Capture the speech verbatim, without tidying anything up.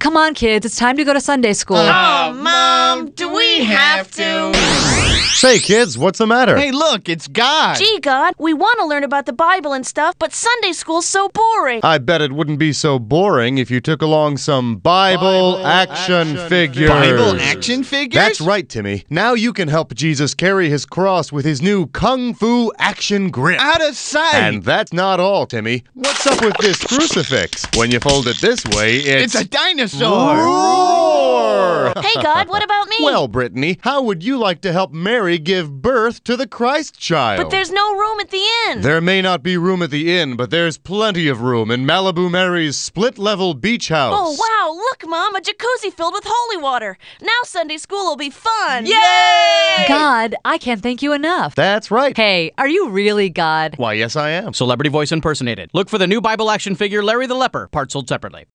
Come on, kids. It's time to go to Sunday school. Oh, Mom, do we have to? Say, kids, what's the matter? Hey, look, it's God. Gee, God, we want to learn about the Bible and stuff, but Sunday school's so boring. I bet it wouldn't be so boring if you took along some Bible, Bible action, action figures. Bible action figures? That's right, Timmy. Now you can help Jesus carry his cross with his new Kung Fu action grip. Out of sight. And that's not all, Timmy. What's up with this crucifix? When you fold it this way, it's... It's a dinosaur. Roar! Hey, God, what about me? Well, Brittany, how would you like to help Mary give birth to the Christ child? But there's no room at the inn. There may not be room at the inn, but there's plenty of room in Malibu Mary's split-level beach house. Oh, wow, look, Mom, a jacuzzi filled with holy water. Now Sunday school will be fun. Yay! God, I can't thank you enough. That's right. Hey, are you really God? Why, yes, I am. Celebrity voice impersonated. Look for the new Bible action figure, Larry the Leper, parts sold separately.